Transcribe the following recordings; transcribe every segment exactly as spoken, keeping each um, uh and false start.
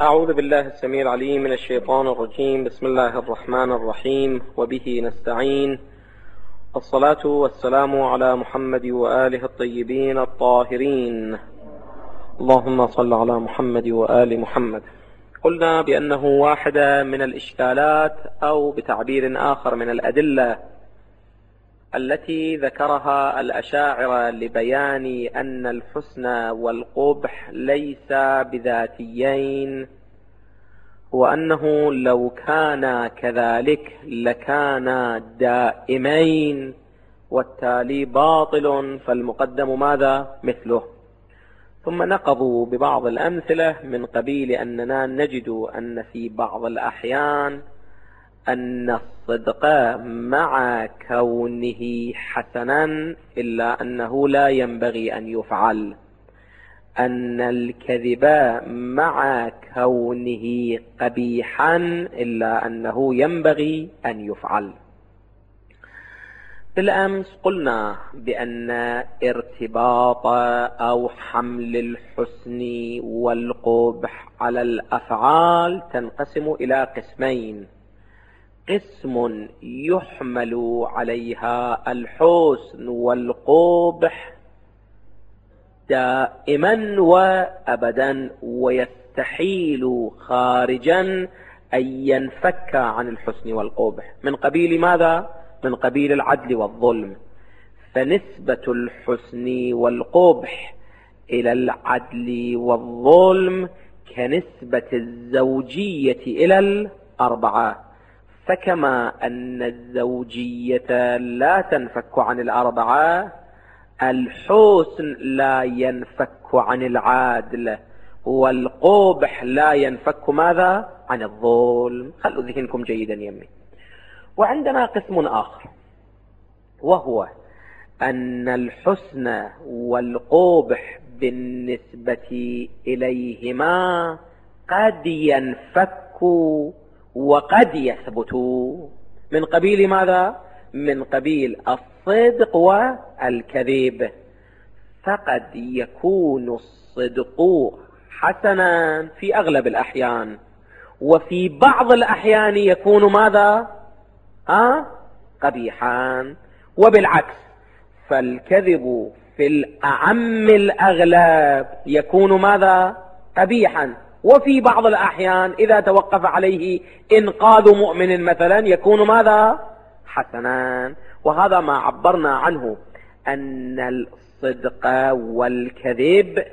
أعوذ بالله السميع العليم من الشيطان الرجيم. بسم الله الرحمن الرحيم، وبه نستعين. الصلاة والسلام على محمد وآله الطيبين الطاهرين. اللهم صل على محمد وآل محمد. قلنا بأنه واحدة من الإشكالات، أو بتعبير آخر من الأدلة التي ذكرها الأشاعرة لبيان أن الحسن والقبح ليس بذاتيين، وأنه لو كان كذلك لكان دائمين، والتالي باطل، فالمقدم ماذا؟ مثله. ثم نقضوا ببعض الأمثلة من قبيل أننا نجد أن في بعض الأحيان أن الصدق مع كونه حسنا إلا أنه لا ينبغي أن يفعل، أن الكذب مع كونه قبيحا إلا أنه ينبغي أن يفعل. بالأمس قلنا بأن ارتباط أو حمل الحسن والقبح على الأفعال تنقسم إلى قسمين: قسم يحمل عليها الحسن والقبح دائما وأبدا، ويستحيل خارجا أن ينفك عن الحسن والقبح، من قبيل ماذا؟ من قبيل العدل والظلم. فنسبة الحسن والقبح إلى العدل والظلم كنسبة الزوجية إلى الأربعة. فكما أن الزوجية لا تنفك عن الأربعة، الحسن لا ينفك عن العدل، والقبح لا ينفك ماذا؟ عن الظلم. خلوا ذهنكم جيدا يمي. وعندنا قسم آخر، وهو أن الحسن والقبح بالنسبة إليهما قد ينفك وقد يثبت، من قبيل ماذا؟ من قبيل الصدق والكذب. فقد يكون الصدق حسنا في أغلب الأحيان، وفي بعض الأحيان يكون ماذا؟ أه؟ قبيحا. وبالعكس، فالكذب في الأعم الأغلب يكون ماذا؟ قبيحا. وفي بعض الأحيان إذا توقف عليه إنقاذ مؤمن مثلا يكون ماذا؟ حسنا. وهذا ما عبرنا عنه، أن الصدق والكذب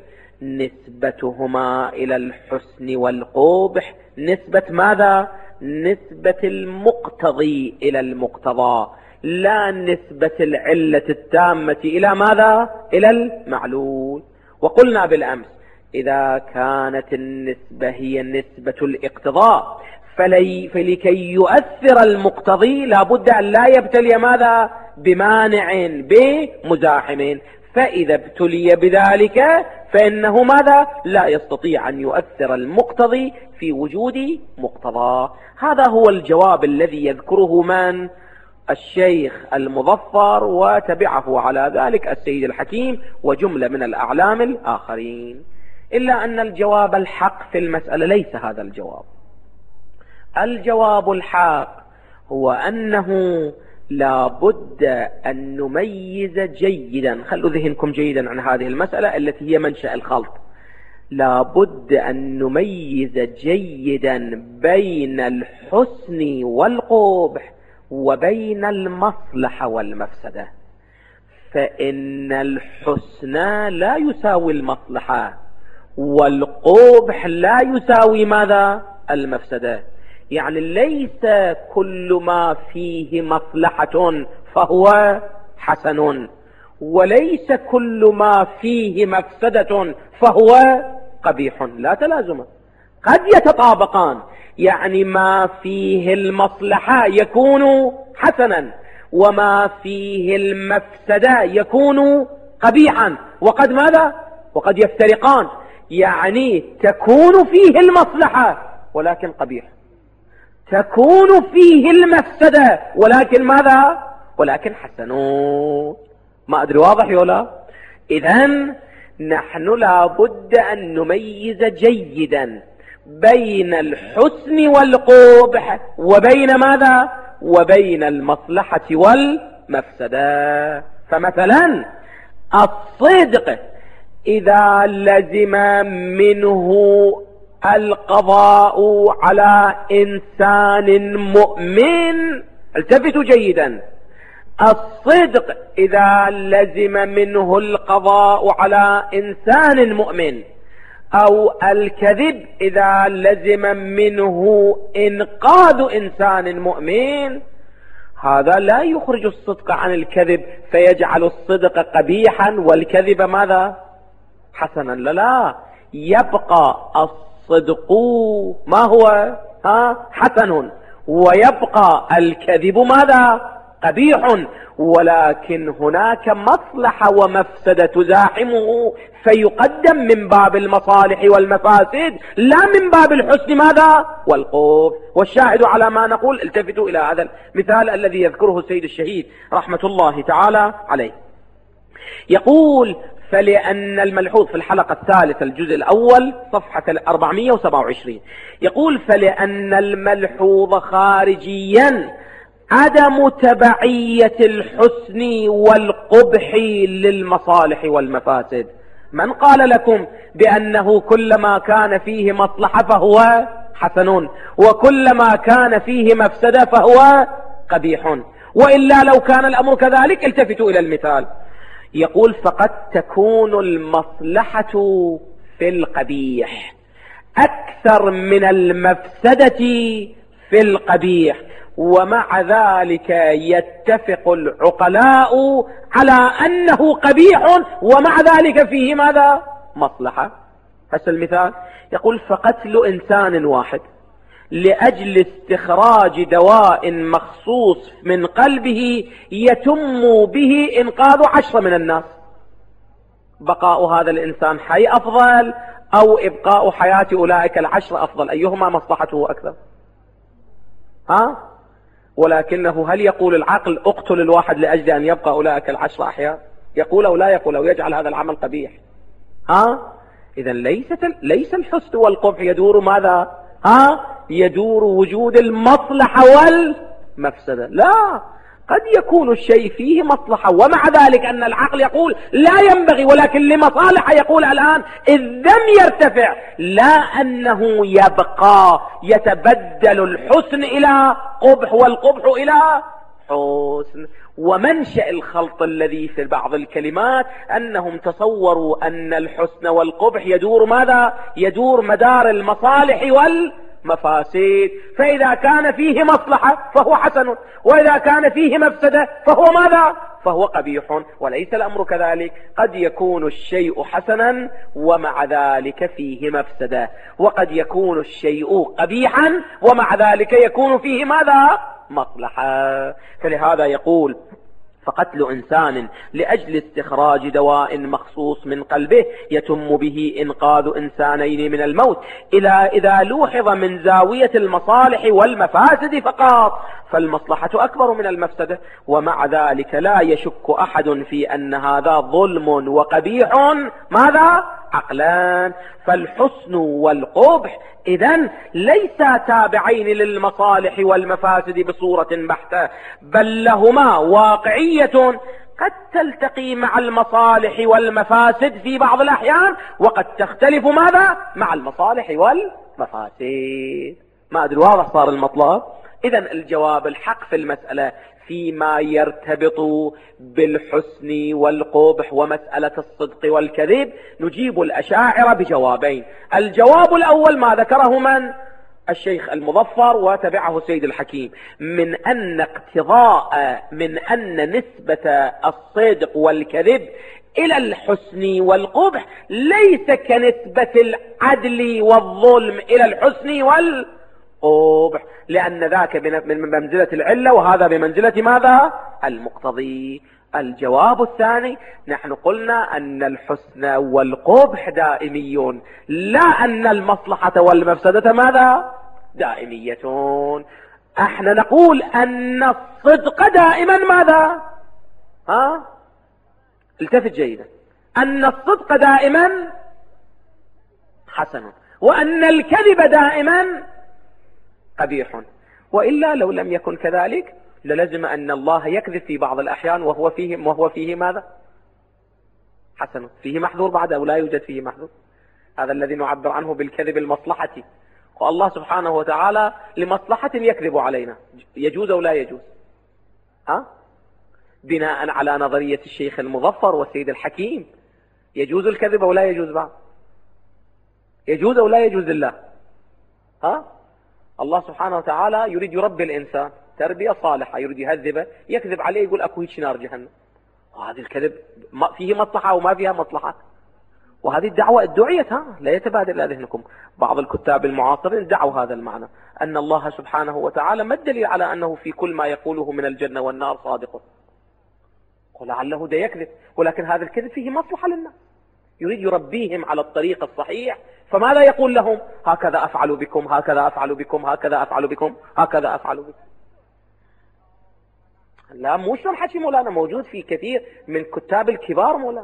نسبتهما إلى الحسن والقبح نسبة ماذا؟ نسبة المقتضي إلى المقتضى، لا نسبة العلة التامة إلى ماذا؟ إلى المعلول. وقلنا بالأمس إذا كانت النسبة هي نسبة الاقتضاء فلي فلكي يؤثر المقتضي لابد أن لا يبتلي ماذا؟ بمانع بمزاحم. فإذا ابتلي بذلك فإنه ماذا؟ لا يستطيع أن يؤثر المقتضي في وجود مقتضى. هذا هو الجواب الذي يذكره من؟ الشيخ المظفر، وتبعه على ذلك السيد الحكيم وجملة من الأعلام الآخرين. إلا أن الجواب الحق في المسألة ليس هذا الجواب. الجواب الحق هو أنه لا بد أن نميز جيدا، خلوا ذهنكم جيدا عن هذه المسألة التي هي منشأ الخلط. لا بد أن نميز جيدا بين الحسن والقبح وبين المصلحة والمفسدة. فإن الحسن لا يساوي المصلحة، والقبح لا يساوي ماذا؟ المفسدة. يعني ليس كل ما فيه مصلحة فهو حسن، وليس كل ما فيه مفسدة فهو قبيح، لا تلازم، قد يتطابقان. يعني ما فيه المصلحة يكون حسنا، وما فيه المفسدة يكون قبيحا، وقد ماذا؟ وقد يفترقان. يعني تكون فيه المصلحة ولكن قبيح، تكون فيه المفسدة ولكن ماذا؟ ولكن حسنون. ما أدري واضح ولا؟ إذن نحن لا بد أن نميز جيدا بين الحسن والقبح وبين ماذا؟ وبين المصلحة والمفسدة. فمثلا الصدق إذا لزم منه القضاء على إنسان مؤمن، التفتوا جيدا، الصدق إذا لزم منه القضاء على إنسان مؤمن، أو الكذب إذا لزم منه إنقاذ إنسان مؤمن، هذا لا يخرج الصدق عن الكذب فيجعل الصدق قبيحا والكذب ماذا؟ حسنا. لا لا، يبقى الصدق ما هو؟ ها حسن، ويبقى الكذب ماذا؟ قبيح، ولكن هناك مصلحة ومفسدة تزاحمه فيقدم من باب المصالح والمفاسد لا من باب الحسن ماذا؟ والقبح. والشاهد على ما نقول، التفتوا إلى هذا المثال الذي يذكره السيد الشهيد رحمة الله تعالى عليه. يقول: فلأن الملحوظ في الحلقة الثالثة الجزء الأول صفحة أربعمائة وسبعة وعشرين، يقول: فلأن الملحوظ خارجيا عدم تبعية الحسن والقبح للمصالح والمفاسد. من قال لكم بأنه كلما كان فيه مصلحة فهو حسن، وكلما كان فيه مفسدة فهو قبيح؟ وإلا لو كان الأمر كذلك التفتوا إلى المثال. يقول: فقد تكون المصلحة في القبيح أكثر من المفسدة في القبيح، ومع ذلك يتفق العقلاء على أنه قبيح ومع ذلك فيه ماذا؟ مصلحة. هذا المثال. يقول: فقتل إنسان واحد لأجل استخراج دواء مخصوص من قلبه يتم به إنقاذ عشرة من الناس، بقاء هذا الإنسان حي أفضل أو إبقاء حياة أولئك العشرة أفضل؟ أيهما مصلحته أكثر؟ ها؟ ولكنه هل يقول العقل اقتل الواحد لأجل أن يبقى أولئك العشرة أحياء؟ يقول أو لا يقول، أو يجعل هذا العمل قبيح؟ ها؟ إذا ليست ليس الحسن والقبح يدور ماذا؟ ها؟ يدور وجود المصلحة والمفسدة. لا، قد يكون الشيء فيه مصلحة ومع ذلك أن العقل يقول لا ينبغي، ولكن لمصالح يقول الآن إذ لم يرتفع، لا أنه يبقى يتبدل الحسن إلى قبح والقبح إلى حسن. ومنشأ الخلط الذي في بعض الكلمات أنهم تصوروا أن الحسن والقبح يدور ماذا؟ يدور مدار المصالح والمفاسد، فإذا كان فيه مصلحة فهو حسن، وإذا كان فيه مفسدة فهو ماذا؟ فهو قبيح. وليس الأمر كذلك، قد يكون الشيء حسنا ومع ذلك فيه مفسدة، وقد يكون الشيء قبيحا ومع ذلك يكون فيه ماذا؟ مصلحة. فلهذا يقول: فقتل إنسان لأجل استخراج دواء مخصوص من قلبه يتم به إنقاذ إنسانين من الموت، إلى إذا لوحظ من زاوية المصالح والمفاسد فقط، فالمصلحة أكبر من المفسدة، ومع ذلك لا يشك أحد في أن هذا ظلم وقبيح ماذا؟ عقلان. فالحسن والقبح إذن ليسا تابعين للمصالح والمفاسد بصورة بحتة، بل لهما واقعية قد تلتقي مع المصالح والمفاسد في بعض الأحيان، وقد تختلف ماذا؟ مع المصالح والمفاسد. ما أدري واضح صار المطلب؟ إذن الجواب الحق في المسألة فيما يرتبط بالحسن والقبح ومسألة الصدق والكذب نجيب الأشاعرة بجوابين. الجواب الأول ما ذكره من؟ الشيخ المظفر وتبعه سيد الحكيم، من أن اقتضاء من أن نسبة الصدق والكذب إلى الحسن والقبح ليس كنسبة العدل والظلم إلى الحسن والقبح، لأن ذاك بمنزلة العلة وهذا بمنزلة ماذا؟ المقتضي. الجواب الثاني: نحن قلنا أن الحسن والقبح دائميون، لا أن المصلحة والمفسدة ماذا؟ دائمية. احنا نقول أن الصدق دائما ماذا؟ ها؟ التفت جيدا، أن الصدق دائما حسن، وأن الكذب دائما قبيح. وإلا لو لم يكن كذلك للزم أن الله يكذب في بعض الأحيان وهو فيه, وهو فيه ماذا؟ حسن، فيه محذور بعد أو لا يوجد فيه محذور. هذا الذي نعبر عنه بالكذب المصلحة. والله سبحانه وتعالى لمصلحة يكذب علينا، يجوز أو لا يجوز؟ ها؟ بناء على نظرية الشيخ المظفر والسيد الحكيم، يجوز الكذب أو لا يجوز بعد؟ يجوز أو لا يجوز لله؟ ها؟ الله سبحانه وتعالى يريد يربي الإنسان تربية صالحة، يريد يهذبه، يكذب عليه يقول أكو هيك نار جهنم. وهذه الكذب فيه مصلحة وما فيها مصلحة. وهذه الدعوة ادعيت، ها لا يتبادل إلى ذهنكم. بعض الكتاب المعاصرين دعوا هذا المعنى، أن الله سبحانه وتعالى ما الدليل على أنه في كل ما يقوله من الجنة والنار صادق؟ ولعله ده يكذب، ولكن هذا الكذب فيه مصلحة للناس، يريد يربيهم على الطريق الصحيح. فماذا يقول لهم؟ هكذا أفعل بكم، هكذا أفعل بكم، هكذا أفعل بكم، هكذا أفعل بكم. لا مو شلون حكي مولانا، موجود في كثير من كتاب الكبار مولانا.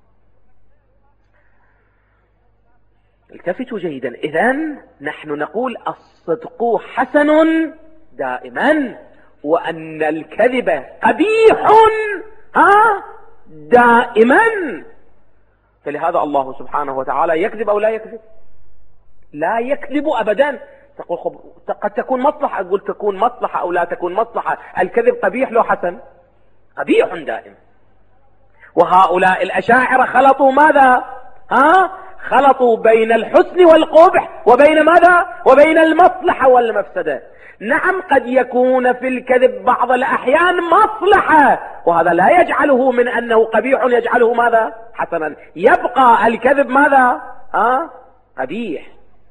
التفتوا جيدا. إذن نحن نقول الصدق حسن دائما، وأن الكذب قبيح ها دائما. فلهذا الله سبحانه وتعالى يكذب أو لا يكذب؟ لا يكذب أبدا. تقول خب... قد تكون مصلحة، أقول تكون مصلحة أو لا تكون مصلحة. الكذب قبيح لو حسن؟ قبيح دائما. وهؤلاء الأشاعرة خلطوا ماذا؟ ها؟ خلطوا بين الحسن والقبح وبين ماذا؟ وبين المصلحة والمفسدة. نعم قد يكون في الكذب بعض الأحيان مصلحة، وهذا لا يجعله من أنه قبيح يجعله ماذا؟ حسنا. يبقى الكذب ماذا؟ ها؟ قبيح.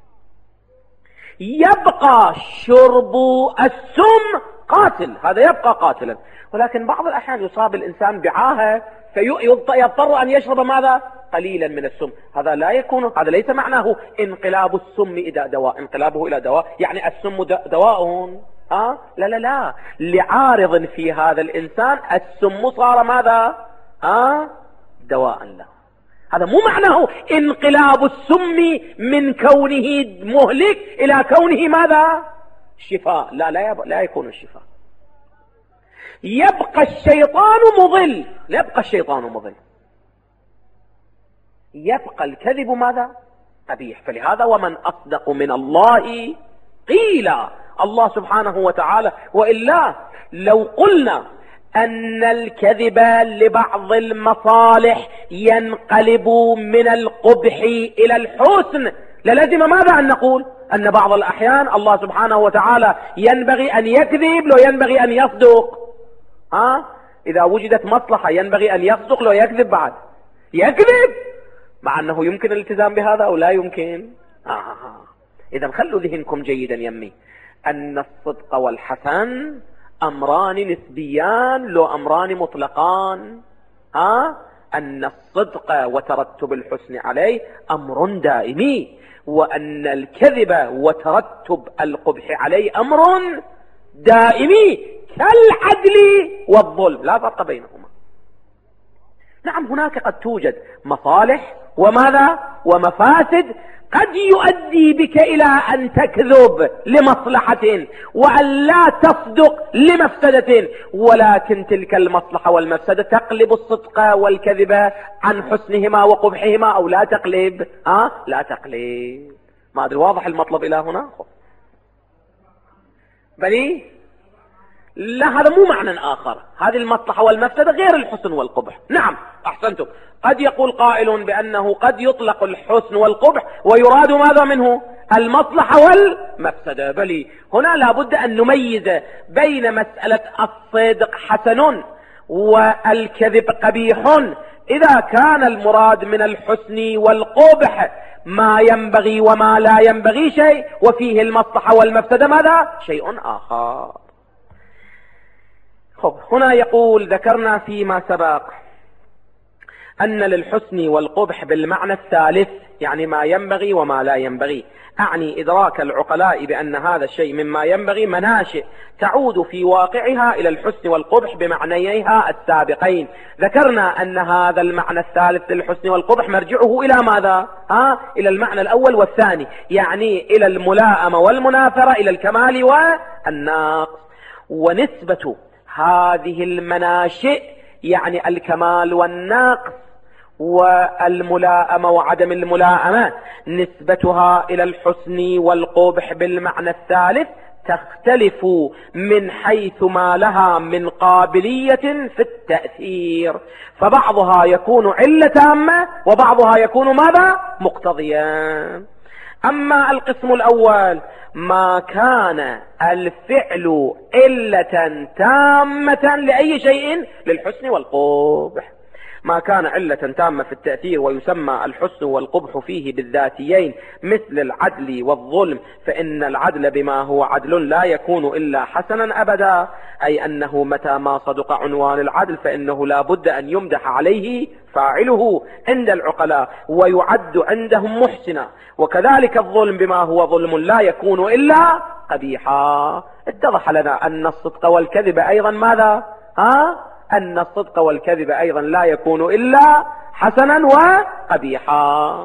يبقى شرب السم قاتل، هذا يبقى قاتلا. ولكن بعض الأحيان يصاب الإنسان بعاهة فيضطر أن يشرب ماذا؟ قليلا من السم. هذا لا يكون، هذا ليس معناه انقلاب السم إلى دواء، انقلابه إلى دواء يعني السم دواء. ها؟ لا لا لا، لعارض في هذا الإنسان السم صار ماذا؟ ها؟ دواء له. هذا مو معناه انقلاب السم من كونه مهلك إلى كونه ماذا؟ شفاء. لا لا, لا يكون الشفاء. يبقى الشيطان مضل، لا يبقى الشيطان مضل، يبقى الكذب ماذا؟ قبيح. فلهذا ومن أصدق من الله قيل. الله سبحانه وتعالى، وإلا لو قلنا أن الكذب لبعض المصالح ينقلب من القبح إلى الحسن للزم ماذا أن نقول؟ أن بعض الأحيان الله سبحانه وتعالى ينبغي أن يكذب لو ينبغي أن يصدق. ها؟ إذا وجدت مصلحة ينبغي أن يصدق لو يكذب بعد يكذب، مع أنه يمكن الالتزام بهذا أو لا يمكن. آه. إذا خلوا ذهنكم جيدا يمي، أن الصدق والحسن أمران نسبيان لو أمران مطلقان. ها؟ أن الصدق وترتب الحسن عليه أمر دائمي، وأن الكذب وترتب القبح عليه أمر دائمي كالعدل والظلم، لا فرق بينهما. نعم هناك قد توجد مصالح وماذا ومفاسد قد يؤدي بك إلى أن تكذب لمصلحة وأن لا تصدق لمفسدة، ولكن تلك المصلحة والمفسدة تقلب الصدق والكذب عن حسنهما وقبحهما أو لا تقلب. ها؟ لا تقلب. ما أدري واضح المطلب إلى هنا؟ بني لا، هذا مو معنى آخر. هذه المصلحة والمفسدة غير الحسن والقبح. نعم أحسنتم. قد يقول قائل بأنه قد يطلق الحسن والقبح ويراد ماذا منه؟ المصلحة والمفسدة. بل هنا لابد أن نميز بين مسألة الصدق حسن والكذب قبيح. إذا كان المراد من الحسن والقبح ما ينبغي وما لا ينبغي شيء، وفيه المصلحة والمفسدة ماذا؟ شيء آخر. خب هنا يقول ذكرنا فيما سبق أن للحسن والقبح بالمعنى الثالث، يعني ما ينبغي وما لا ينبغي. أعني إدراك العقلاء بأن هذا الشيء مما ينبغي مناشئ تعود في واقعها إلى الحسن والقبح بمعنييها السابقين. ذكرنا أن هذا المعنى الثالث للحسن والقبح مرجعه إلى ماذا؟ ها؟ إلى المعنى الأول والثاني، يعني إلى الملائمة والمنافرة، إلى الكمال والنقص. ونسبة هذه المناشئ يعني الكمال والنقص والملائمة وعدم الملائمة، نسبتها إلى الحسن والقبح بالمعنى الثالث تختلف من حيث ما لها من قابلية في التأثير، فبعضها يكون علة تامة وبعضها يكون ماذا؟ مقتضيا. أما القسم الأول ما كان الفعل علة تامة لأي شيء للحسن والقبح، ما كان علة تامة في التأثير ويسمى الحسن والقبح فيه بالذاتيين مثل العدل والظلم، فإن العدل بما هو عدل لا يكون إلا حسنا أبدا، أي أنه متى ما صدق عنوان العدل فإنه لا بد أن يمدح عليه فاعله عند العقلاء ويعد عندهم محسنا. وكذلك الظلم بما هو ظلم لا يكون إلا قبيحا. اتضح لنا أن الصدق والكذب أيضا ماذا؟ ها؟ أن الصدق والكذب أيضا لا يكون إلا حسنا وقبيحا.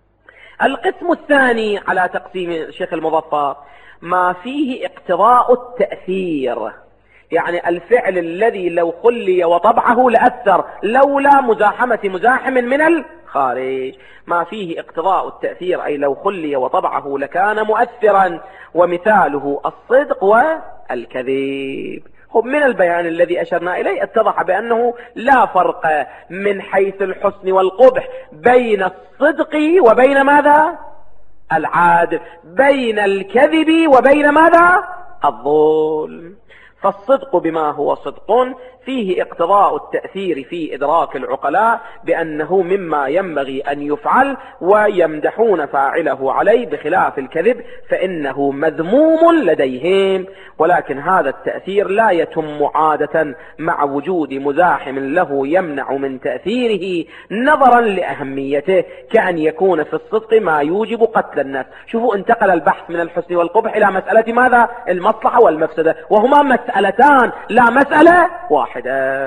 القسم الثاني على تقسيم الشيخ المظفر ما فيه اقتضاء التأثير، يعني الفعل الذي لو خلي وطبعه لأثر لولا مزاحمة مزاحم من الخارج، ما فيه اقتضاء التأثير أي لو خلي وطبعه لكان مؤثرا، ومثاله الصدق والكذب. من البيان الذي أشرنا إليه اتضح بأنه لا فرق من حيث الحسن والقبح بين الصدق وبين ماذا؟ العادل، بين الكذب وبين ماذا؟ الظلم. فالصدق بما هو صدق فيه اقتضاء التأثير في إدراك العقلاء بأنه مما ينبغي أن يفعل ويمدحون فاعله عليه، بخلاف الكذب فإنه مذموم لديهم. ولكن هذا التأثير لا يتم عادة مع وجود مزاحم له يمنع من تأثيره نظرا لأهميته، كأن يكون في الصدق ما يوجب قتل النفس. شوفوا انتقل البحث من الحسن والقبح إلى مسألة ماذا؟ المصلحة والمفسدة، وهما مسألتان لا مسألة واحدة.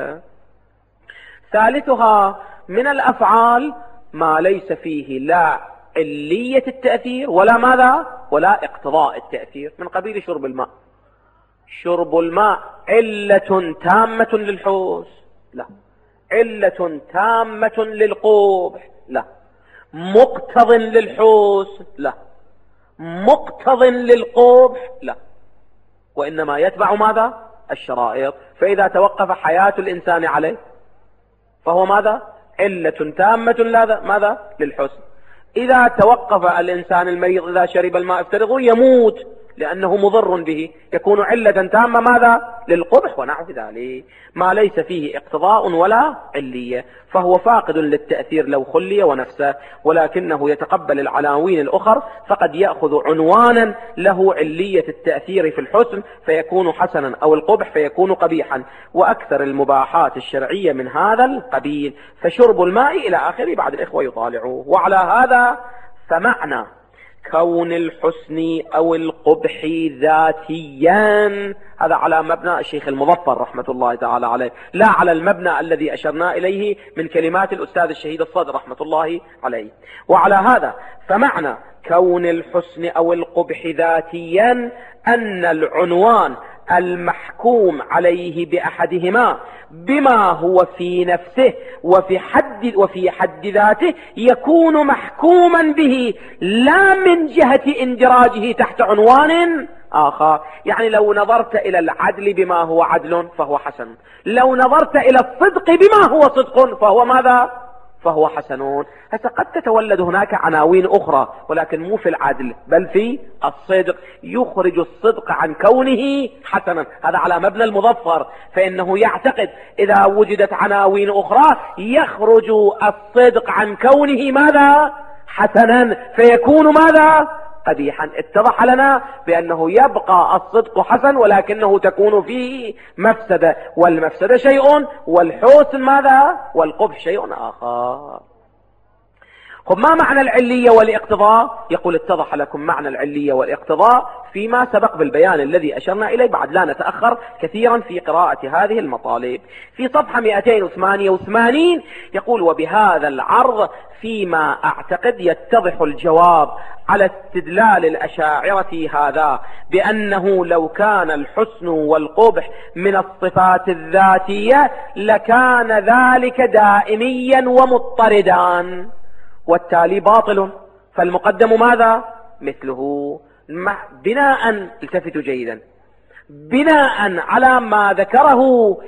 ثالثها من الأفعال ما ليس فيه لا علية التأثير ولا ماذا؟ ولا اقتضاء التأثير، من قبيل شرب الماء. شرب الماء علة تامة للحسن؟ لا. علة تامة للقبح؟ لا. مقتض للحسن؟ لا. مقتض للقبح؟ لا. وإنما يتبع ماذا؟ الشرائط. فإذا توقف حياة الإنسان عليه فهو ماذا؟ علة تامة لا ماذا؟ للحسن. إذا توقف الإنسان المريض إذا شرب الماء افترضوا يموت لأنه مضر به، يكون علة تامة ماذا؟ للقبح ونحو ذلك. ما ليس فيه اقتضاء ولا علية فهو فاقد للتأثير لو خلي ونفسه، ولكنه يتقبل العناوين الأخر، فقد يأخذ عنوانا له علية التأثير في الحسن فيكون حسنا، أو القبح فيكون قبيحا، وأكثر المباحات الشرعية من هذا القبيل. فشرب الماء إلى آخره بعد الإخوة يطالعوه. وعلى هذا فمعنى كون الحسن أو القبح ذاتيا، هذا على مبنى الشيخ المظفر رحمة الله تعالى عليه، لا على المبنى الذي أشرنا إليه من كلمات الأستاذ الشهيد الصدر رحمة الله عليه. وعلى هذا فمعنى كون الحسن أو القبح ذاتيا أن العنوان المحكوم عليه بأحدهما بما هو في نفسه وفي حد, وفي حد ذاته يكون محكوما به لا من جهة اندراجه تحت عنوان آخر. يعني لو نظرت إلى العدل بما هو عدل فهو حسن، لو نظرت إلى الصدق بما هو صدق فهو ماذا؟ فهو حسنون. هسه قد تتولد هناك عناوين أخرى ولكن مو في العدل بل في الصدق، يخرج الصدق عن كونه حسنا. هذا على مبنى المظفر، فإنه يعتقد إذا وجدت عناوين أخرى يخرج الصدق عن كونه ماذا؟ حسنا، فيكون ماذا؟ قبيحا. اتضح لنا بأنه يبقى الصدق حسن ولكنه تكون فيه مفسدة، والمفسدة شيء والحسن ماذا؟ والقبح شيء آخر. خب ما معنى العلية والاقتضاء؟ يقول اتضح لكم معنى العلية والاقتضاء فيما سبق بالبيان الذي أشرنا إليه، بعد لا نتأخر كثيرا في قراءة هذه المطالب. في صفحة مئتين وثمانية وثمانين يقول: وبهذا العرض فيما أعتقد يتضح الجواب على استدلال الأشاعرة هذا بأنه لو كان الحسن والقبح من الصفات الذاتية لكان ذلك دائميا ومضطردا، والتالي باطل، فالمقدم ماذا؟ مثله. بناء، التفتوا جيدا، بناء على ما ذكره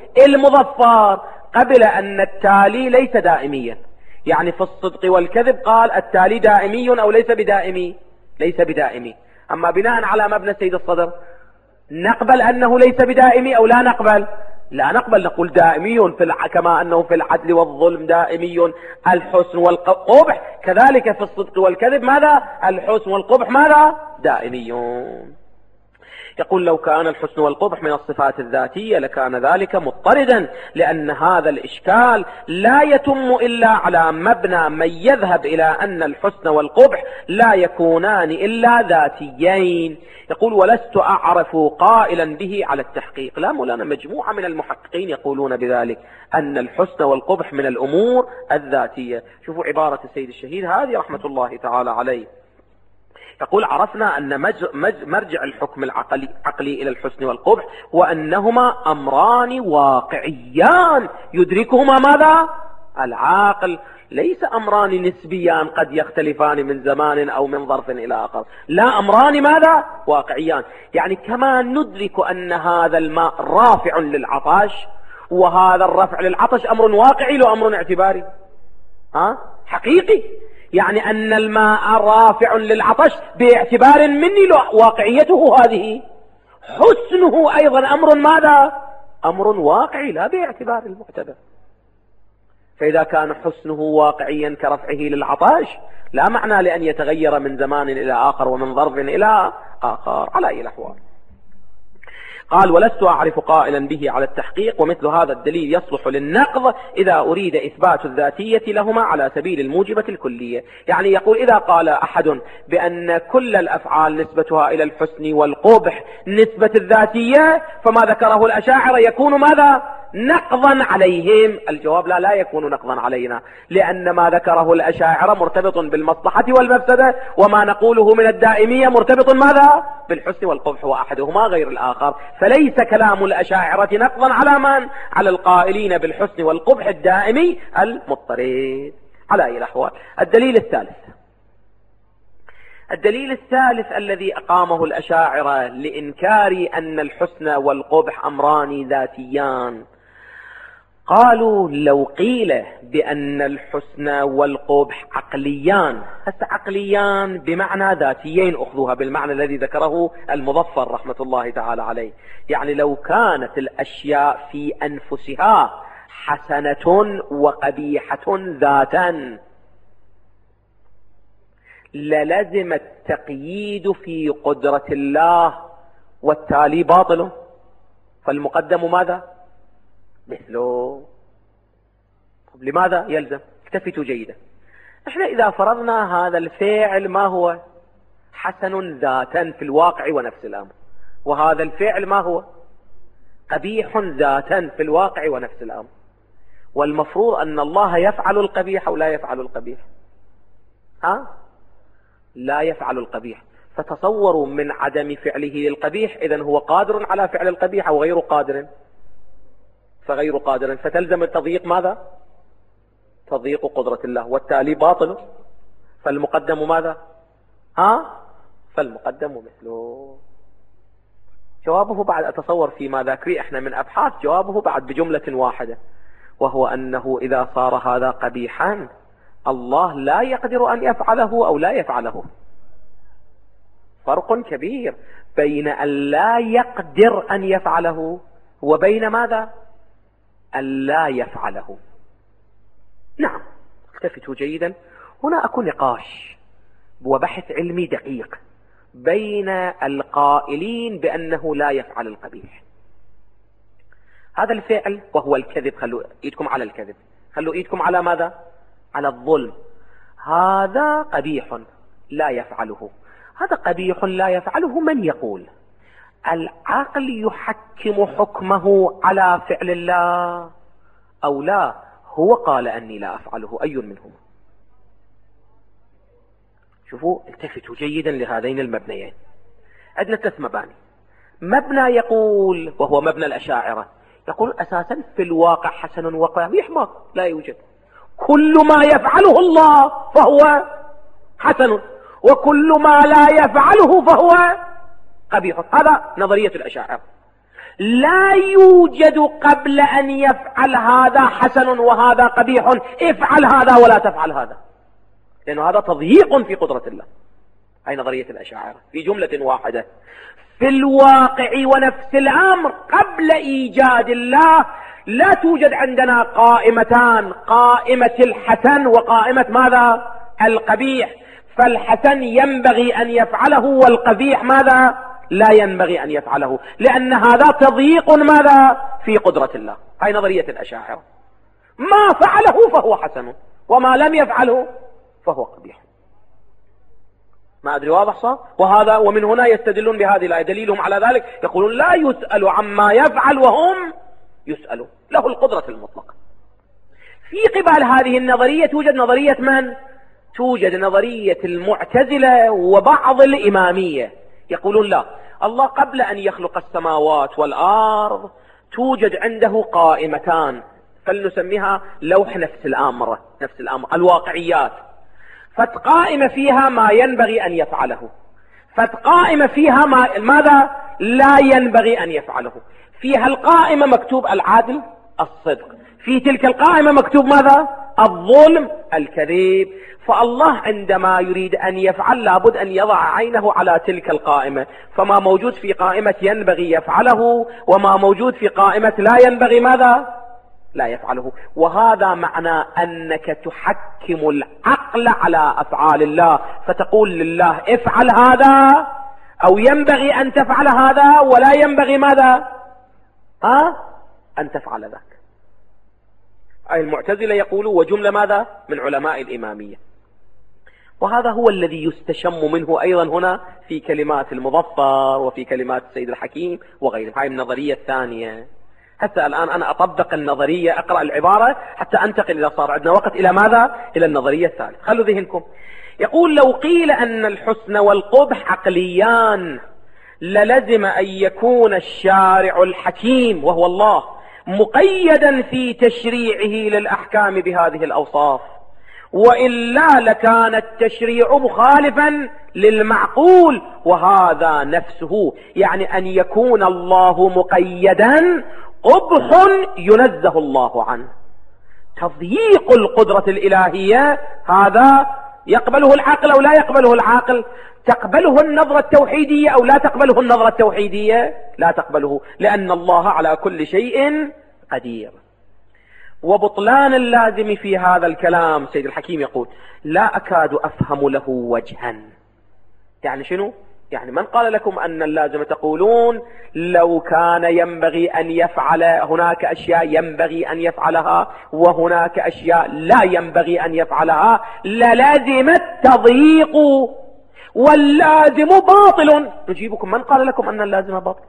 المظفر قبل أن التالي ليس دائميا، يعني في الصدق والكذب قال التالي دائمي أو ليس بدائمي؟ ليس بدائمي. أما بناء على مبنى سيد الصدر نقبل أنه ليس بدائمي أو لا نقبل؟ لا نقبل، نقول دائمي في الع... كما أنه في العدل والظلم دائمي الحسن والقبح، كذلك في الصدق والكذب ماذا؟ الحسن والقبح ماذا؟ دائميون. يقول: لو كان الحسن والقبح من الصفات الذاتية لكان ذلك مضطردا، لأن هذا الإشكال لا يتم إلا على مبنى من يذهب إلى أن الحسن والقبح لا يكونان إلا ذاتيين. يقول: ولست أعرف قائلا به على التحقيق. لا مولانا، مجموعة من المحققين يقولون بذلك، أن الحسن والقبح من الأمور الذاتية. شوفوا عبارة السيد الشهيد هذه رحمة الله تعالى عليه، يقول: عرفنا أن مج... مج... مرجع الحكم العقلي عقلي إلى الحسن والقبح وأنهما أمران واقعيان يدركهما ماذا؟ العاقل، ليس أمران نسبيان قد يختلفان من زمان أو من ظرف إلى آخر، لا، أمران ماذا؟ واقعيان. يعني كما ندرك أن هذا الماء رافع للعطش، وهذا الرفع للعطش أمر واقعي لو أمر اعتباري؟ ها؟ حقيقي، يعني أن الماء رافع للعطش باعتبار مني واقعيته هذه، حسنه أيضا أمر ماذا؟ أمر واقعي لا باعتبار المعتبر. فإذا كان حسنه واقعيا كرفعه للعطش لا معنى لأن يتغير من زمان إلى آخر ومن ظرف إلى آخر على أي الأحوال. قال: ولست أعرف قائلا به على التحقيق، ومثل هذا الدليل يصلح للنقض إذا أريد إثبات الذاتية لهما على سبيل الموجبة الكلية. يعني يقول: إذا قال أحد بأن كل الأفعال نسبتها إلى الحسن والقبح نسبة الذاتية، فما ذكره الأشاعرة يكون ماذا؟ نقضا عليهم. الجواب: لا، لا يكون نقضا علينا، لأن ما ذكره الأشاعرة مرتبط بالمصلحة والمفسدة، وما نقوله من الدائمية مرتبط ماذا؟ بالحسن والقبح، وأحدهما غير الآخر. فليس كلام الأشاعرة نقضا على من؟ على القائلين بالحسن والقبح الدائمي المضطرد على أي الأحوال. الدليل الثالث، الدليل الثالث الذي أقامه الأشاعرة لإنكار أن الحسن والقبح أمران ذاتيان، قالوا: لو قيل بأن الحسن والقبح عقليان، هسه عقليان بمعنى ذاتيين، أخذوها بالمعنى الذي ذكره المظفر رحمة الله تعالى عليه، يعني لو كانت الأشياء في أنفسها حسنة وقبيحة ذاتا للزم التقييد في قدرة الله، والتالي باطل، فالمقدم ماذا؟ مثله. لماذا يلزم؟ اكتفتوا جيدا. احنا إذا فرضنا هذا الفعل ما هو؟ حسن ذاتا في الواقع ونفس الأمر، وهذا الفعل ما هو؟ قبيح ذاتا في الواقع ونفس الأمر، والمفروض أن الله يفعل القبيح أو لا يفعل القبيح؟ ها؟ لا يفعل القبيح. فتصوروا من عدم فعله للقبيح إذن هو قادر على فعل القبيح أو غير قادر؟ فغير قادر، فتلزم التضييق ماذا؟ تضييق قدرة الله، والتالي باطل، فالمقدم ماذا؟ ها؟ فالمقدم مثله. جوابه بعد، أتصور فيما ذاكري احنا من أبحاث، جوابه بعد بجملة واحدة، وهو أنه إذا صار هذا قبيحا الله لا يقدر أن يفعله أو لا يفعله. فرق كبير بين أن لا يقدر أن يفعله وبين ماذا؟ أن لا يفعله. نعم، اكتفتوا جيدا. هنا أكون نقاش وبحث علمي دقيق، بين القائلين بأنه لا يفعل القبيح. هذا الفعل وهو الكذب، خلوا ايدكم على الكذب، خلوا ايدكم على ماذا؟ على الظلم. هذا قبيح لا يفعله، هذا قبيح لا يفعله. من يقول؟ العقل يحكم حكمه على فعل الله أو لا؟ هو قال أني لا أفعله، أي منهما؟ شوفوا، التفتوا جيدا لهذين المبنيين. عندنا ثلاث مباني. مبنى يقول، وهو مبنى الأشاعرة، يقول أساسا في الواقع حسن وقبيح ما لا يوجد، كل ما يفعله الله فهو حسن، وكل ما لا يفعله فهو قبيح. هذا نظرية الأشاعرة. لا يوجد قبل أن يفعل هذا حسن وهذا قبيح، افعل هذا ولا تفعل هذا، لأنه هذا تضييق في قدرة الله. هاي نظرية الأشاعرة في جملة واحدة. في الواقع ونفس الأمر قبل إيجاد الله لا توجد عندنا قائمتان، قائمة الحسن وقائمة ماذا؟ القبيح. فالحسن ينبغي أن يفعله والقبيح ماذا؟ لا ينبغي أن يفعله، لأن هذا تضييق ماذا؟ في قدرة الله. هاي نظرية الأشاعرة. ما فعله فهو حسن، وما لم يفعله فهو قبيح. ما أدري واضح صار؟ وهذا ومن هنا يستدلون بهذه الآية. دليلهم على ذلك يقولون لا يسأل عما يفعل وهم يسألون، له القدرة المطلقة. في قبال هذه النظرية توجد نظرية من؟ توجد نظرية المعتزلة وبعض الإمامية، يقولون لا، الله قبل أن يخلق السماوات والأرض توجد عنده قائمتان، فلنسميها لوح نفس الأمر، نفس الأمر الواقعيات. فتقائم فيها ما ينبغي أن يفعله، فتقائم فيها ما ماذا لا ينبغي أن يفعله. فيها القائمة مكتوب العدل الصدق، في تلك القائمة مكتوب ماذا؟ الظلم الكذب. فالله عندما يريد أن يفعل لابد أن يضع عينه على تلك القائمة، فما موجود في قائمة ينبغي يفعله، وما موجود في قائمة لا ينبغي ماذا؟ لا يفعله. وهذا معنى أنك تحكم العقل على أفعال الله، فتقول لله افعل هذا أو ينبغي أن تفعل هذا، ولا ينبغي ماذا؟ ها؟ أن تفعل ذاك. أي المعتزلة يقولوا وجملة ماذا؟ من علماء الإمامية. وهذا هو الذي يستشم منه أيضا هنا في كلمات المظفر وفي كلمات السيد الحكيم وغيره. هاي النظرية الثانية. حتى الآن أنا أطبق النظرية، أقرأ العبارة حتى أنتقل إذا صار عندنا وقت إلى ماذا؟ إلى النظرية الثالثة. خلوا ذهنكم. يقول لو قيل أن الحسن والقبح عقليان للزم أن يكون الشارع الحكيم وهو الله مقيدا في تشريعه للأحكام بهذه الأوصاف، وإلا لكان التشريع مخالفا للمعقول، وهذا نفسه يعني أن يكون الله مقيدا قبح ينزه الله عنه. تضييق القدرة الإلهية هذا يقبله العقل أو لا يقبله العقل؟ تقبله النظرة التوحيدية أو لا تقبله النظرة التوحيدية؟ لا تقبله، لأن الله على كل شيء قدير. وبطلان اللازم في هذا الكلام سيد الحكيم يقول لا أكاد أفهم له وجها. يعني شنو؟ يعني من قال لكم أن اللازم تقولون لو كان ينبغي أن يفعل هناك أشياء ينبغي أن يفعلها وهناك أشياء لا ينبغي أن يفعلها للازم التضييق واللازم باطل. نجيبكم من قال لكم أن اللازم باطل؟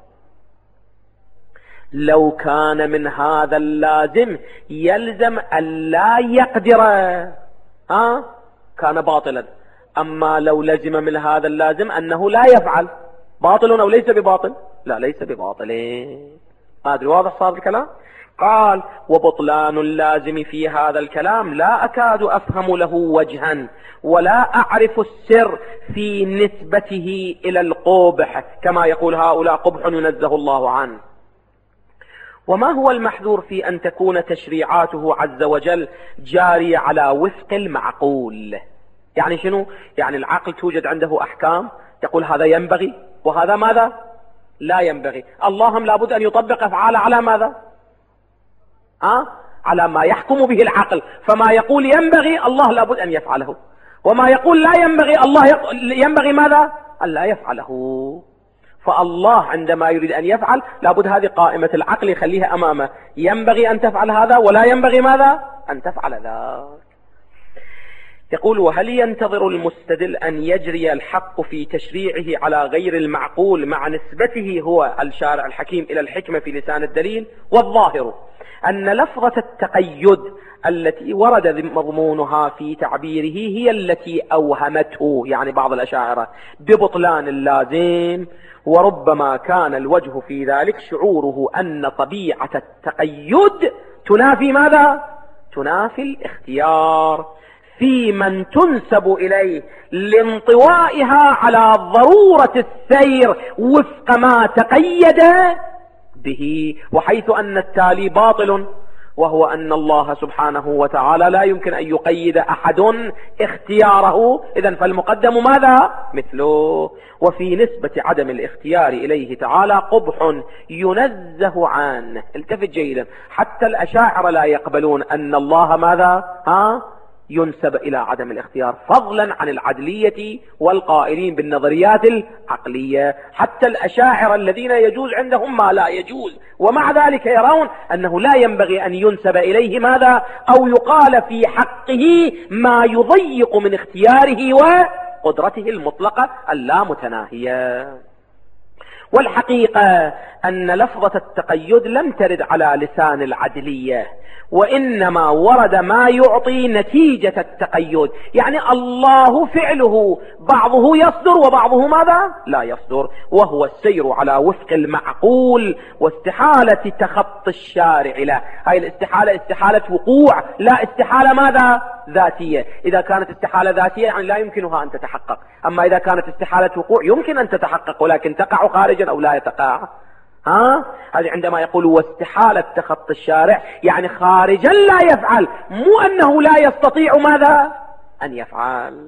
لو كان من هذا اللازم يلزم أن لا يقدر ها كان باطلا، أما لو لزم من هذا اللازم أنه لا يفعل، باطل أو ليس بباطل؟ لا ليس بباطل. ما أدري واضح صار الكلام؟ قال وبطلان اللازم في هذا الكلام لا أكاد أفهم له وجها ولا أعرف السر في نسبته إلى القبح كما يقول هؤلاء قبح ينزه الله عنه. وما هو المحذور في أن تكون تشريعاته عز وجل جارية على وفق المعقول؟ يعني شنو؟ يعني العقل توجد عنده أحكام يقول هذا ينبغي وهذا ماذا؟ لا ينبغي. اللهم لابد أن يطبق أفعاله على ماذا؟ أه؟ على ما يحكم به العقل، فما يقول ينبغي الله لابد أن يفعله، وما يقول لا ينبغي، الله ينبغي ماذا؟ أن لا يفعله. فالله عندما يريد أن يفعل لابد هذه قائمة العقل يخليها أمامه، ينبغي أن تفعل هذا ولا ينبغي ماذا؟ أن تفعل ذاك. يقول: وهل ينتظر المستدل أن يجري الحق في تشريعه على غير المعقول مع نسبته هو الشارع الحكيم إلى الحكمة في لسان الدليل؟ والظاهر أن لفظة التقيد التي ورد مضمونها في تعبيره هي التي أوهمته، يعني بعض الأشاعرة، ببطلان اللازم، وربما كان الوجه في ذلك شعوره أن طبيعة التقيد تنافي ماذا؟ تنافي الاختيار في من تنسب إليه لانطوائها على ضرورة السير وفق ما تقيد به، وحيث أن التالي باطل، وهو أن الله سبحانه وتعالى لا يمكن أن يقيد أحد اختياره، إذن فالمقدم ماذا؟ مثله. وفي نسبة عدم الاختيار إليه تعالى قبح ينزه عنه. التفت جيدا، حتى الأشاعرة لا يقبلون أن الله ماذا؟ ها؟ ينسب إلى عدم الاختيار، فضلا عن العدلية والقائلين بالنظريات العقلية. حتى الأشاعرة الذين يجوز عندهم ما لا يجوز، ومع ذلك يرون أنه لا ينبغي أن ينسب إليه ماذا؟ أو يقال في حقه ما يضيق من اختياره وقدرته المطلقة اللامتناهية. والحقيقة أن لفظة التقيد لم ترد على لسان العدلية، وإنما ورد ما يعطي نتيجة التقيد، يعني الله فعله بعضه يصدر وبعضه ماذا؟ لا يصدر، وهو السير على وفق المعقول واستحالة تخطي الشارع له. هاي الاستحالة استحالة وقوع، لا استحالة ماذا؟ ذاتية. إذا كانت استحالة ذاتية يعني لا يمكنها أن تتحقق، أما إذا كانت استحالة وقوع يمكن أن تتحقق، ولكن تقع خارجا أو لا تقع. ها؟ هذه عندما يقول واستحالة تخطي الشارع يعني خارجا لا يفعل، مو أنه لا يستطيع ماذا؟ أن يفعل.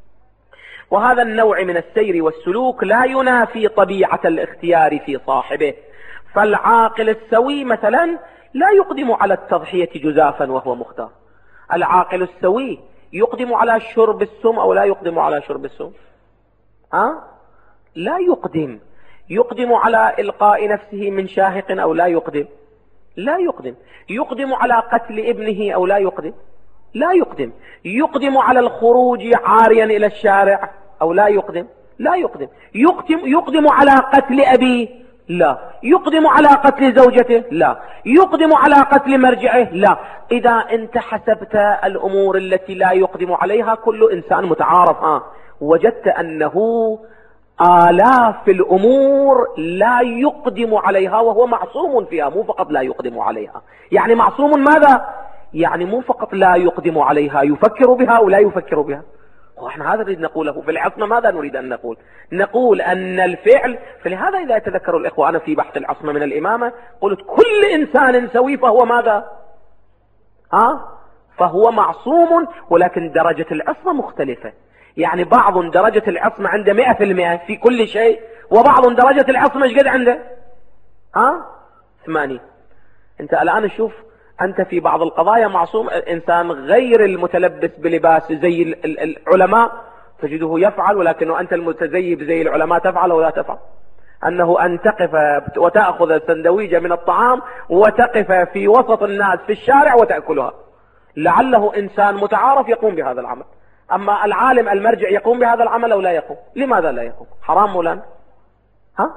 وهذا النوع من السير والسلوك لا ينافي طبيعة الاختيار في صاحبه. فالعاقل السوي مثلا لا يقدم على التضحية جزافا وهو مختار. العاقل السوي يقدم على شرب السم أو لا يقدم على شرب السم؟ ها؟ لا يقدم. يقدم على إلقاء نفسه من شاهق أو لا يقدم؟ لا يقدم. يقدم على قتل ابنه أو لا يقدم؟ لا يقدم. يقدم على الخروج عاريا إلى الشارع أو لا يقدم؟ لا يقدم. يقدم, يقدم على قتل أبيه؟ لا. يقدم على قتل زوجته؟ لا. يقدم على قتل مرجعه؟ لا. إذا انت حسبت الأمور التي لا يقدم عليها كل إنسان متعارف، ها وجدت أنه آلاف الأمور لا يقدم عليها وهو معصوم فيها، مو فقط لا يقدم عليها، يعني معصوم ماذا؟ يعني مو فقط لا يقدم عليها، يفكر بها ولا يفكر بها. وإحنا هذا نريد نقوله في العصمة. ماذا نريد أن نقول؟ نقول أن الفعل، فلهذا إذا يتذكروا الإخوة أنا في بحث العصمة من الإمامة قلت كل إنسان سوي فهو ماذا؟ ها؟ فهو معصوم، ولكن درجة العصمة مختلفة. يعني بعض درجة العصمة عنده مئة في المئة في كل شيء، وبعض درجة العصمة ايش قد عنده؟ ها؟ ثمانية. انت الآن شوف، انت في بعض القضايا معصوم، انسان غير المتلبس بلباس زي العلماء تجده يفعل، ولكنه انت المتزيب زي العلماء تفعل ولا تفعل. انه ان تقف وتأخذ سندويجة من الطعام وتقف في وسط الناس في الشارع وتأكلها، لعله انسان متعارف يقوم بهذا العمل. أما العالم المرجع يقوم بهذا العمل أو لا يقوم؟ لماذا لا يقوم؟ حرام ولا؟ ها؟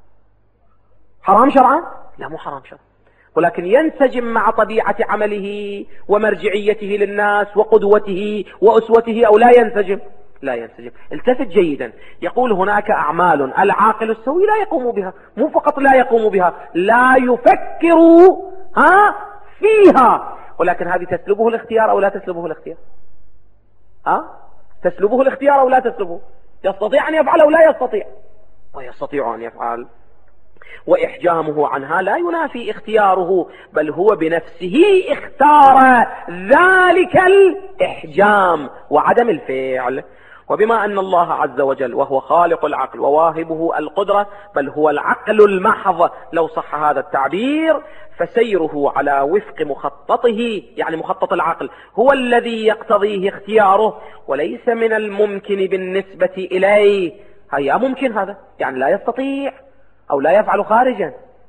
حرام شرعا؟ لا مو حرام شرعا، ولكن ينسجم مع طبيعة عمله ومرجعيته للناس وقدوته وأسوته أو لا ينسجم؟ لا ينسجم. التفت جيدا، يقول هناك أعمال العاقل السوي لا يقوم بها، مو فقط لا يقوم بها، لا يفكر ها فيها، ولكن هذه تسلبه الاختيار أو لا تسلبه الاختيار؟ ها؟ تسلبه الاختيار أو لا تسلبه؟ يستطيع أن يفعل أو لا يستطيع؟ ويستطيع أن يفعل. وإحجامه عنها لا ينافي اختياره، بل هو بنفسه اختار ذلك الإحجام وعدم الفعل. وبما أن الله عز وجل وهو خالق العقل وواهبه القدرة، بل هو العقل المحض لو صح هذا التعبير، فسيره على وفق مخططه، يعني مخطط العقل، هو الذي يقتضيه اختياره، وليس من الممكن بالنسبة إليه. هيا ممكن هذا، يعني لا يستطيع أو لا يفعل خارجا،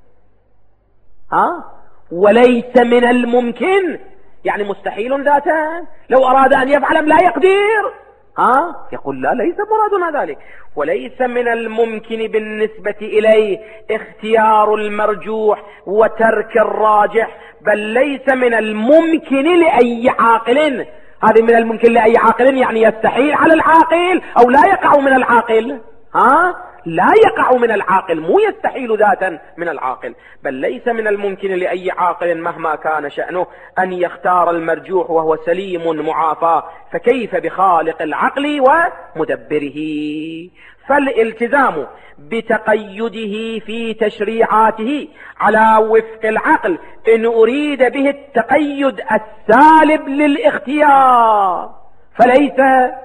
ها؟ وليس من الممكن يعني مستحيل ذاتا، لو أراد أن يفعل لا يقدر، ها؟ يقول لا، ليس مرادنا ذلك. وليس من الممكن بالنسبة إليه اختيار المرجوح وترك الراجح، بل ليس من الممكن لأي عاقل. هذه من الممكن لأي عاقل يعني يستحيل على العاقل أو لا يقع من العاقل، ها؟ لا يقع من العاقل، مو يستحيل ذاتا من العاقل، بل ليس من الممكن لأي عاقل مهما كان شأنه أن يختار المرجوح وهو سليم معافى، فكيف بخالق العقل ومدبره؟ فالالتزام بتقيده في تشريعاته على وفق العقل إن أريد به التقيد السالب للاختيار فليس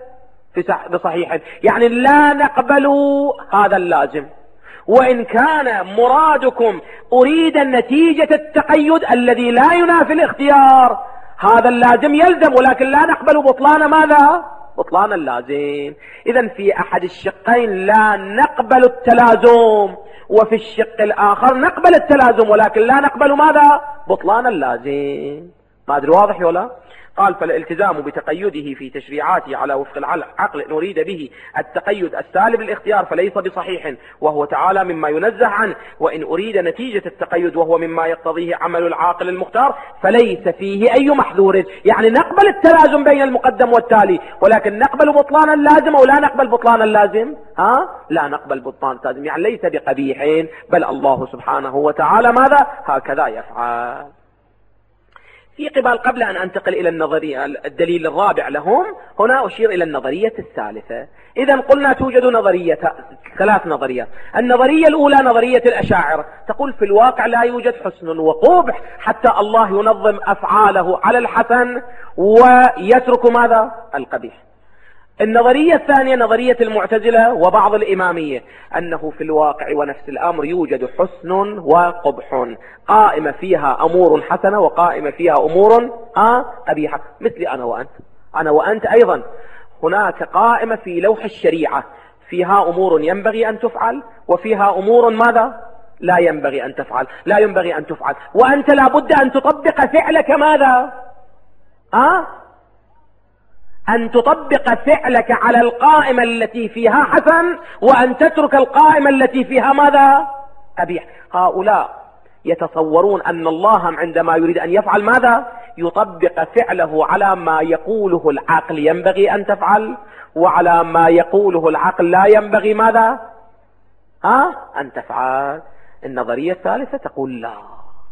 بصحيح، يعني لا نقبل هذا اللازم. وإن كان مرادكم أريد النتيجة التقيد الذي لا ينافي الاختيار، هذا اللازم يلزم، ولكن لا نقبل بطلان ماذا؟ بطلان اللازم. إذن في أحد الشقين لا نقبل التلازم، وفي الشق الآخر نقبل التلازم ولكن لا نقبل ماذا؟ بطلان اللازم. ما أدري واضح ولا؟ قال فالالتزام بتقيده في تشريعاته على وفق العقل إن أريد به التقيد السالب للاختيار فليس بصحيح، وهو تعالى مما ينزه عنه. وإن أريد نتيجة التقيد وهو مما يقتضيه عمل العاقل المختار فليس فيه أي محذور. يعني نقبل التلازم بين المقدم والتالي، ولكن نقبل بطلان اللازم أو لا نقبل بطلان اللازم؟ ها؟ لا نقبل بطلان اللازم، يعني ليس بقبيح، بل الله سبحانه وتعالى ماذا؟ هكذا يفعل. في قبال قبل أن أنتقل إلى النظرية الدليل الرابع لهم، هنا أشير إلى النظرية الثالثة. إذا قلنا توجد نظرية، ثلاث نظريات. النظرية الأولى نظرية الأشاعرة، تقول في الواقع لا يوجد حسن وقبح حتى الله ينظم أفعاله على الحسن ويترك ماذا؟ القبيح. النظرية الثانية نظرية المعتزلة وبعض الإمامية، أنه في الواقع ونفس الأمر يوجد حسن وقبح، قائمة فيها أمور حسنة وقائمة فيها أمور آه قبيحة، مثل أنا وأنت. أنا وأنت أيضا هناك قائمة في لوح الشريعة فيها أمور ينبغي أن تفعل وفيها أمور ماذا؟ لا ينبغي أن تفعل، لا ينبغي أن تفعل، وأنت لابد أن تطبق فعلك ماذا؟ آه أن تطبق فعلك على القائمة التي فيها حسن، وأن تترك القائمة التي فيها ماذا؟ قبيح. هؤلاء يتصورون أن الله عندما يريد أن يفعل ماذا؟ يطبق فعله على ما يقوله العقل ينبغي أن تفعل، وعلى ما يقوله العقل لا ينبغي ماذا؟ ها؟ أن تفعل. النظرية الثالثة تقول لا،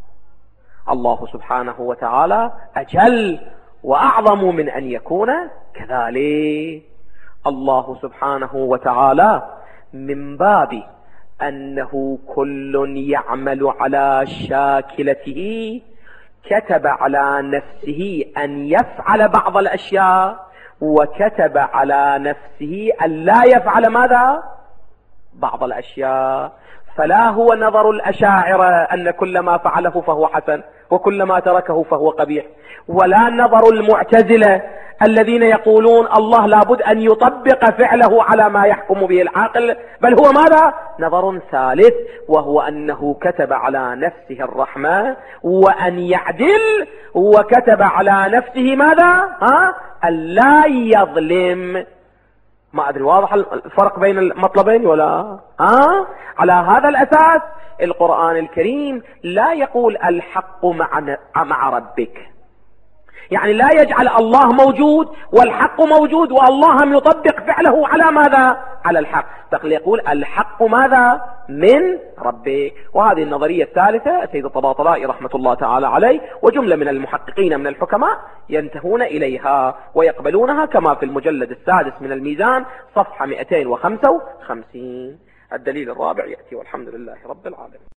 الله سبحانه وتعالى أجل وأعظم من أن يكون كذلك. الله سبحانه وتعالى من باب أنه كل يعمل على شاكلته كتب على نفسه أن يفعل بعض الأشياء، وكتب على نفسه أن لا يفعل ماذا؟ بعض الأشياء. فلا هو نظر الأشاعرة أن كل ما فعله فهو حسن وكل ما تركه فهو قبيح، ولا نظر المعتزلة الذين يقولون الله لابد أن يطبق فعله على ما يحكم به العاقل، بل هو ماذا؟ نظر ثالث، وهو أنه كتب على نفسه الرحمة وأن يعدل، وكتب على نفسه ماذا؟ ها؟ أن لا يظلم. ما أدري واضح الفرق بين المطلبين ولا؟ ها؟ على هذا الأساس القرآن الكريم لا يقول الحق مع مع ربك، يعني لا يجعل الله موجود والحق موجود والله هم يطبق فعله على ماذا؟ على الحق، بل يقول الحق ماذا؟ من ربك. وهذه النظرية الثالثة السيد الطباطبائي رحمة الله تعالى عليه وجملة من المحققين من الحكماء ينتهون إليها ويقبلونها، كما في المجلد السادس من الميزان صفحة مئتين وخمسة وخمسين. الدليل الرابع يأتي، والحمد لله رب العالمين.